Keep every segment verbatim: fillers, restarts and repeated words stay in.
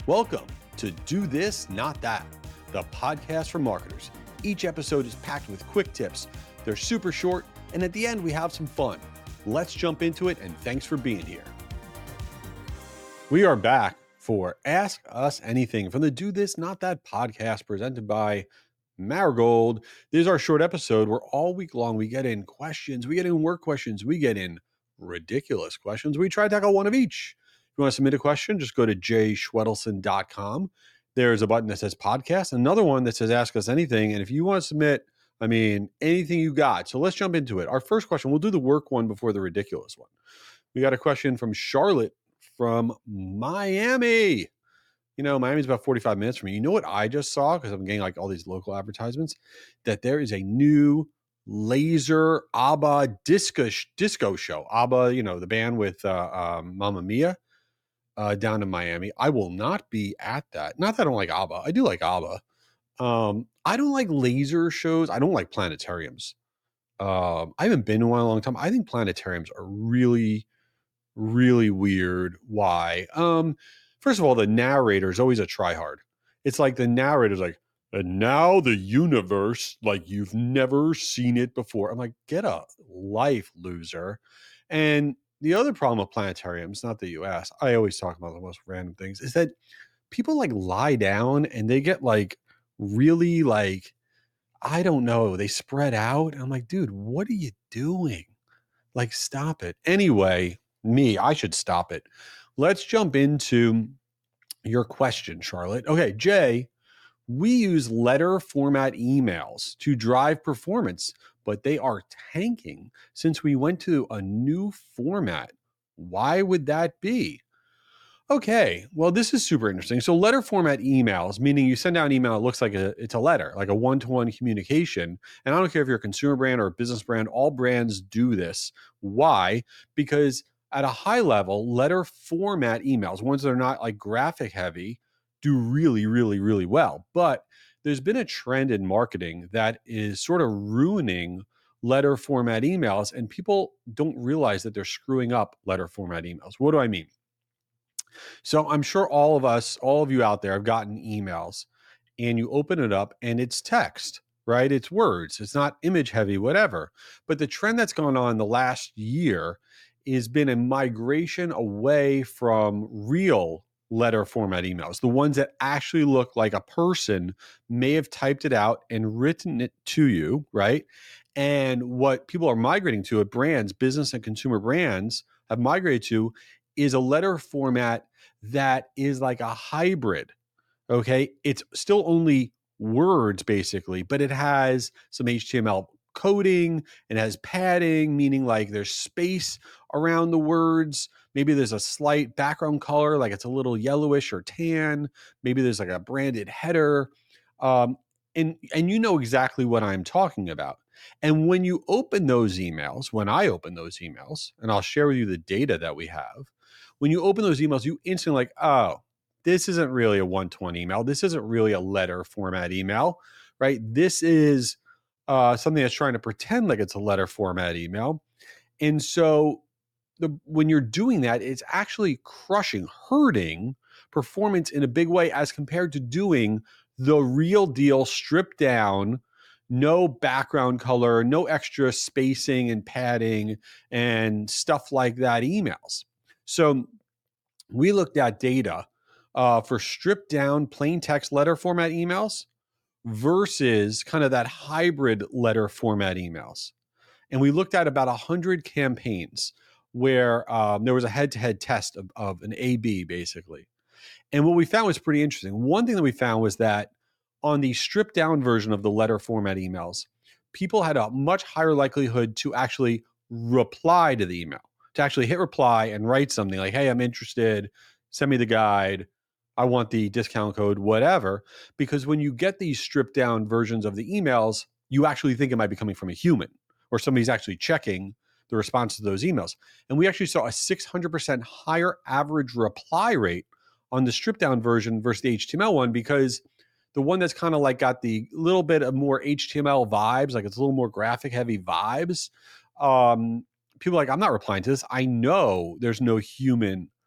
Welcome to Do This, Not That, the podcast for marketers. Each episode is packed with quick tips. They're super short, and at the end, we have some fun. Let's jump into it, and thanks for being here. We are back for Ask Us Anything from the Do This, Not That podcast presented by Marigold. This is our short episode where all week long we get in questions, we get in work questions, we get in ridiculous questions. We try to tackle one of each. If you want to submit a question, just go to jay schwedelson dot com. There's a button that says podcast, another one that says ask us anything. And if you want to submit, I mean, anything you got. So let's jump into it. Our first question, we'll do the work one before the ridiculous one. We got a question from Charlotte from Miami. You know, Miami's about forty-five minutes from me. You know what I just saw? Because I'm getting like all these local advertisements, that there is a new laser ABBA disco, disco show. ABBA, you know, the band with uh, um, Mamma Mia. Uh, down in Miami. I will not be at that. Not that I don't like ABBA. I do like ABBA. Um, I don't like laser shows. I don't like planetariums. Um, I haven't been to one in a long time. I think planetariums are really, really weird. Why? Um, first of all, the narrator is always a tryhard. It's like the narrator's like, and now the universe, like you've never seen it before. I'm like, get a life, loser. And the other problem with planetariums, not that you asked, I always talk about the most random things, is that people like lie down and they get like really like, I don't know, they spread out. And I'm like, dude, what are you doing? Like, stop it. Anyway, me, I should stop it. Let's jump into your question, Charlotte. Okay, Jay, we use letter format emails to drive performance, but they are tanking since we went to a new format. Why would that be? Okay, well, this is super interesting. So letter format emails, meaning you send out an email, it looks like a, it's a letter, like a one-to-one communication. And I don't care if you're a consumer brand or a business brand, all brands do this. Why? Because at a high level, letter format emails, ones that are not like graphic heavy, do really, really, really well. But there's been a trend in marketing that is sort of ruining letter format emails, and people don't realize that they're screwing up letter format emails. What do I mean? So I'm sure all of us, all of you out there have gotten emails and you open it up and it's text, right? It's words. It's not image heavy, whatever. But the trend that's gone on the last year has been a migration away from real letter format emails, the ones that actually look like a person may have typed it out and written it to you, right? And what people are migrating to at brands, business and consumer brands have migrated to is a letter format that is like a hybrid, okay? It's still only words basically, but it has some H T M L coding, it has padding, meaning like there's space around the words. Maybe there's a slight background color, like it's a little yellowish or tan. Maybe there's like a branded header. Um, and, and you know exactly what I'm talking about. And when you open those emails, when I open those emails, and I'll share with you the data that we have, when you open those emails, you instantly like, oh, this isn't really a one-to-one email. This isn't really a letter format email, right? This is uh, something that's trying to pretend like it's a letter format email. And so the, when you're doing that, it's actually crushing, hurting performance in a big way as compared to doing the real deal, stripped down, no background color, no extra spacing and padding and stuff like that emails. So we looked at data uh, for stripped down plain text letter format emails versus kind of that hybrid letter format emails. And we looked at about one hundred campaigns where um, there was a head-to-head test of, of an A B basically. And what we found was pretty interesting. One thing that we found was that on the stripped down version of the letter format emails, people had a much higher likelihood to actually reply to the email, to actually hit reply and write something like, hey, I'm interested, send me the guide, I want the discount code, whatever. Because when you get these stripped down versions of the emails, you actually think it might be coming from a human or somebody's actually checking the response to those emails. And we actually saw a six hundred percent higher average reply rate on the stripped down version versus the H T M L one, because the one that's kind of like got the little bit of more H T M L vibes, like it's a little more graphic heavy vibes. Um, people are like, I'm not replying to this. I know there's no human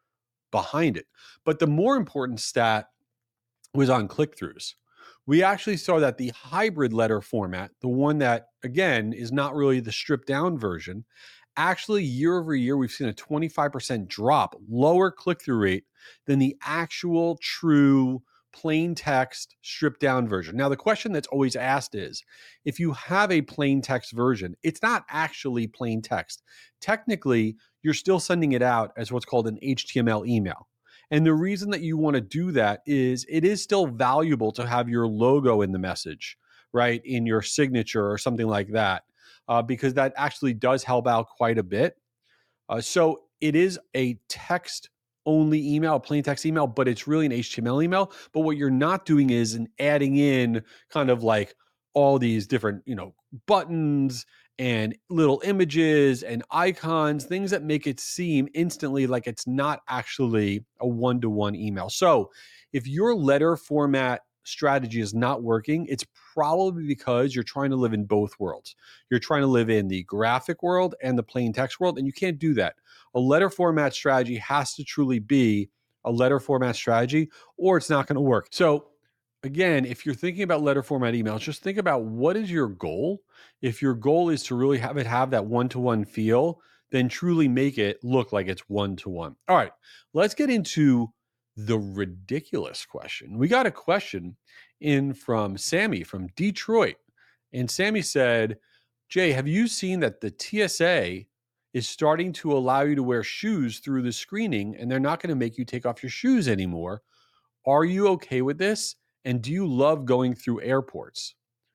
behind it. But the more important stat was on click-throughs. We actually saw that the hybrid letter format, the one that, again, is not really the stripped down version, actually year over year, we've seen a twenty-five percent drop, lower click-through rate than the actual true plain text stripped down version. Now, the question that's always asked is, if you have a plain text version, it's not actually plain text. Technically, you're still sending it out as what's called an H T M L email. And the reason that you want to do that is it is still valuable to have your logo in the message, right? In your signature or something like that, uh, because that actually does help out quite a bit. Uh, so it is a text only email, a plain text email, but it's really an H T M L email. But what you're not doing is in adding in kind of like all these different, you know, buttons and little images and icons, things that make it seem instantly like it's not actually a one-to-one email. So if your letter format strategy is not working, it's probably because you're trying to live in both worlds. You're trying to live in the graphic world and the plain text world, and you can't do that. A letter format strategy has to truly be a letter format strategy, or it's not going to work. So again, if you're thinking about letter format emails, just think about what is your goal. If your goal is to really have it have that one-to-one feel, then truly make it look like it's one-to-one. All right, let's get into the ridiculous question. We got a question in from Sammy from Detroit. And Sammy said, Jay, have you seen that the T S A is starting to allow you to wear shoes through the screening and they're not going to make you take off your shoes anymore? Are you okay with this? And do you love going through airports?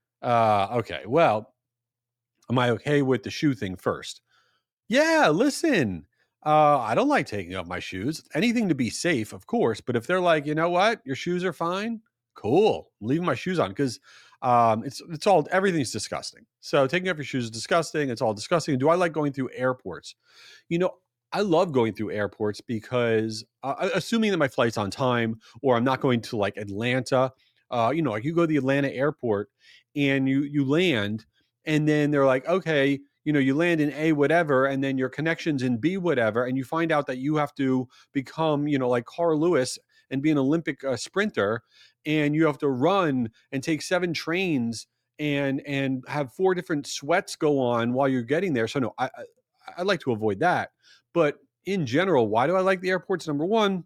Uh, okay, well, am I okay with the shoe thing first? Yeah, listen, uh, I don't like taking off my shoes. Anything to be safe, of course. But if they're like, you know what, your shoes are fine, cool, I'm leaving my shoes on because um, it's it's all everything's disgusting. So taking off your shoes is disgusting. It's all disgusting. Do I like going through airports? You know, I love going through airports because uh, assuming that my flight's on time or I'm not going to like Atlanta, uh, you know, like you go to the Atlanta airport and you you land and then they're like, okay, you know, you land in A whatever and then your connection's in B whatever and you find out that you have to become, you know, like Carl Lewis and be an Olympic uh, sprinter and you have to run and take seven trains and and have four different sweats go on while you're getting there. So no, I I, I like to avoid that. But in general, why do I like the airports? Number one,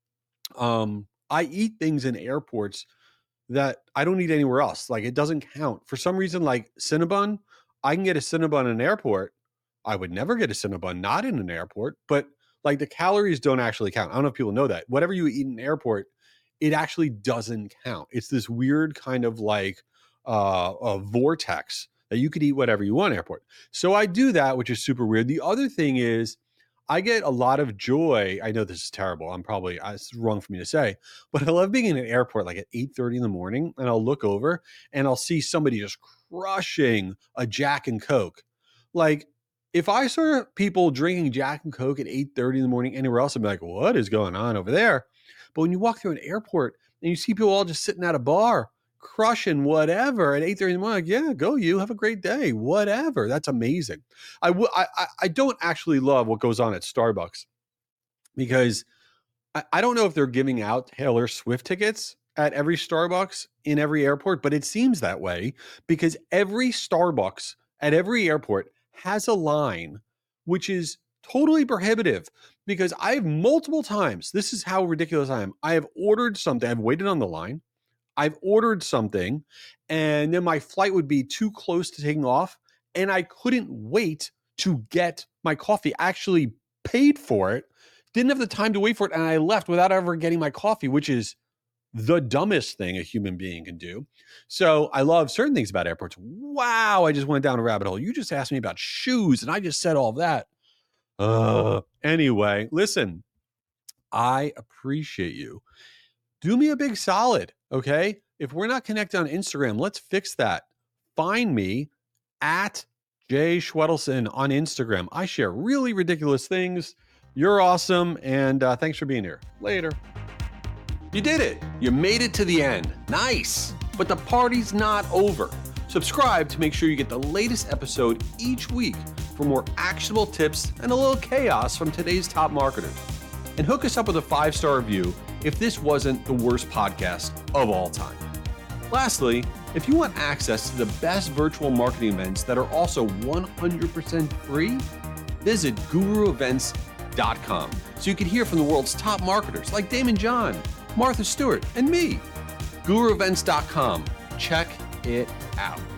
um, I eat things in airports that I don't eat anywhere else. Like it doesn't count. For some reason, like Cinnabon, I can get a Cinnabon in an airport. I would never get a Cinnabon not in an airport, but like the calories don't actually count. I don't know if people know that. Whatever you eat in an airport, it actually doesn't count. It's this weird kind of like uh, a vortex that you could eat whatever you want in an airport. So I do that, which is super weird. The other thing is I get a lot of joy. I know this is terrible. I'm probably, it's wrong for me to say, but I love being in an airport like at eight thirty in the morning and I'll look over and I'll see somebody just crushing a Jack and Coke. Like if I saw people drinking Jack and Coke at eight thirty in the morning anywhere else, I'd be like, what is going on over there? But when you walk through an airport and you see people all just sitting at a bar, crushing whatever at eight thirty in the morning, like, yeah, go you, have a great day, whatever. That's amazing. I, w- I, I don't actually love what goes on at Starbucks because I, I don't know if they're giving out Taylor Swift tickets at every Starbucks in every airport, but it seems that way because every Starbucks at every airport has a line, which is totally prohibitive because I've multiple times, this is how ridiculous I am. I have ordered something, I've waited on the line. I've ordered something and then my flight would be too close to taking off and I couldn't wait to get my coffee. I actually paid for it, didn't have the time to wait for it, and I left without ever getting my coffee, which is the dumbest thing a human being can do. So I love certain things about airports. Wow, I just went down a rabbit hole. You just asked me about shoes and I just said all of that. Uh, anyway, listen, I appreciate you. Do me a big solid, okay? If we're not connected on Instagram, let's fix that. Find me at Jay Schwedelson on Instagram. I share really ridiculous things. You're awesome, and uh, thanks for being here. Later. You did it. You made it to the end. Nice. But the party's not over. Subscribe to make sure you get the latest episode each week for more actionable tips and a little chaos from today's top marketers. and hook us up with a five-star review if this wasn't the worst podcast of all time. Lastly, if you want access to the best virtual marketing events that are also one hundred percent free, visit guru events dot com so you can hear from the world's top marketers like Damon John, Martha Stewart, and me. guru events dot com. Check it out.